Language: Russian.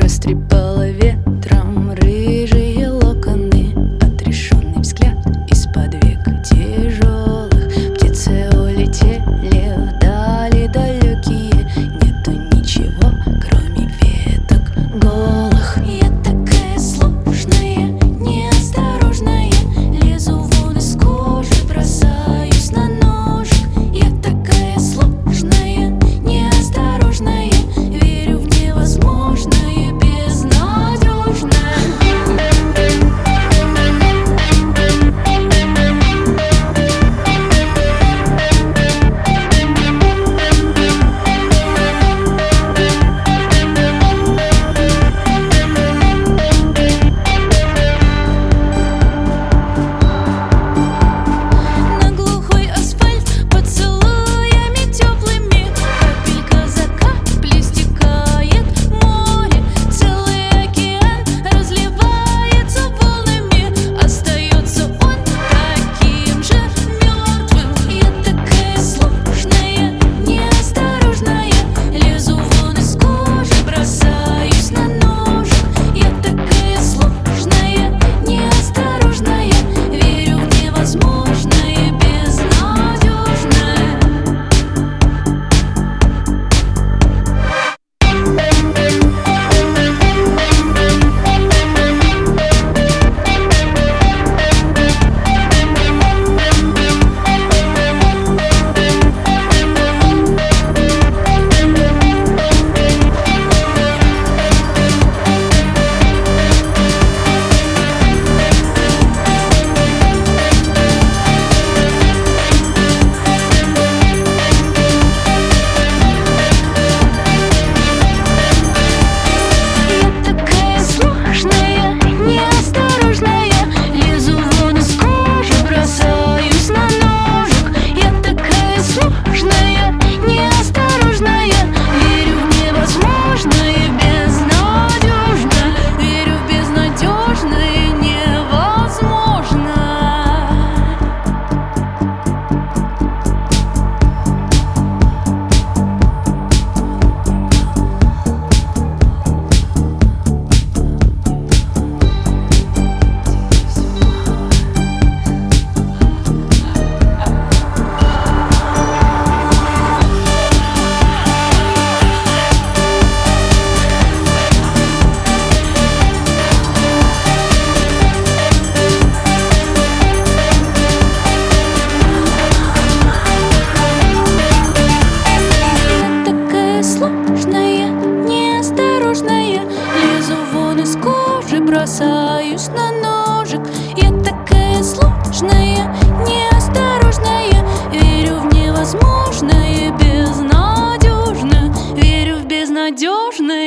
Растрепала ветром рыжие локоны, отрешенный взгляд из-под век тяжелых. Птицы улетели вдали далекие, нету ничего, кроме веток голых. Я такая сложная, неосторожная, лезу вон из кожи, бросаюсь на ножик. Я такая сложная, неосторожная, верю в невозможное, безнадежное. На глухой асфальт поцелуями теплыми, капелька за каплей стекает море. Целый океан разливается волнами, остается он таким же мертвым. Я такая сложная, неосторожная, лезу вон из кожи, бросаюсь на ножик. Я такая сложная, неосторожная, верю в невозможное, безнадежное. Я такая сложная, неосторожная, лезу вон из кожи, бросаюсь на ножик. Я такая сложная, неосторожная, верю в невозможное, безнадежно, верю в безнадежное, невозможно. Такая сложная, неосторожная, лезу вон из кожи, бросаюсь на ножик. Я такая сложная, неосторожная, верю в невозможное, безнадежно, верю в безнадежное.